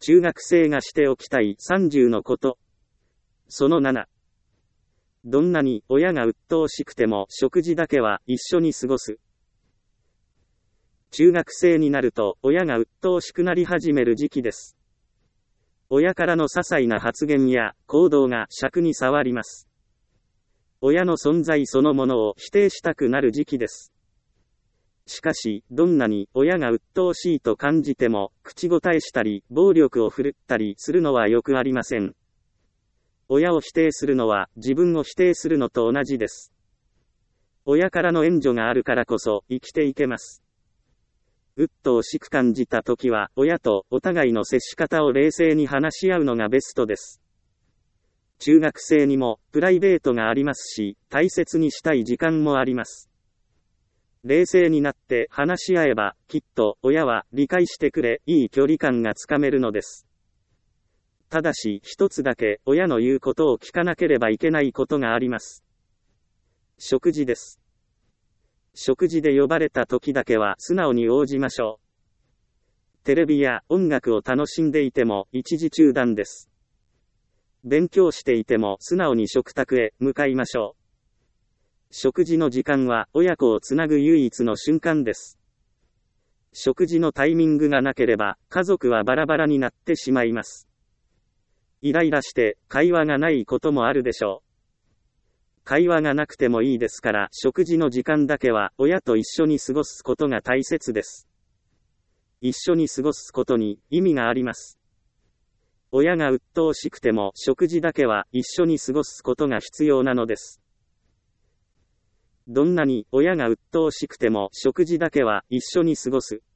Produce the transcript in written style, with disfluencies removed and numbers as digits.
中学生がしておきたい30のこと。その7。どんなに親が鬱陶しくても食事だけは一緒に過ごす。中学生になると親が鬱陶しくなり始める時期です。親からの些細な発言や行動が癪に障ります。親の存在そのものを否定したくなる時期です。しかし、どんなに親が鬱陶しいと感じても、口答えしたり、暴力を振るったりするのはよくありません。親を否定するのは、自分を否定するのと同じです。親からの援助があるからこそ、生きていけます。鬱陶しく感じたときは、親とお互いの接し方を冷静に話し合うのがベストです。中学生にも、プライベートがありますし、大切にしたい時間もあります。冷静になって話し合えば、きっと親は理解してくれ、いい距離感がつかめるのです。ただし一つだけ親の言うことを聞かなければいけないことがあります。食事です。食事で呼ばれた時だけは素直に応じましょう。テレビや音楽を楽しんでいても一時中断です。勉強していても素直に食卓へ向かいましょう。食事の時間は親子をつなぐ唯一の瞬間です。食事のタイミングがなければ家族はバラバラになってしまいます。イライラして会話がないこともあるでしょう。会話がなくてもいいですから食事の時間だけは親と一緒に過ごすことが大切です。一緒に過ごすことに意味があります。親が鬱陶しくても食事だけは一緒に過ごすことが必要なのです。どんなに親が鬱陶しくても食事だけは一緒に過ごす。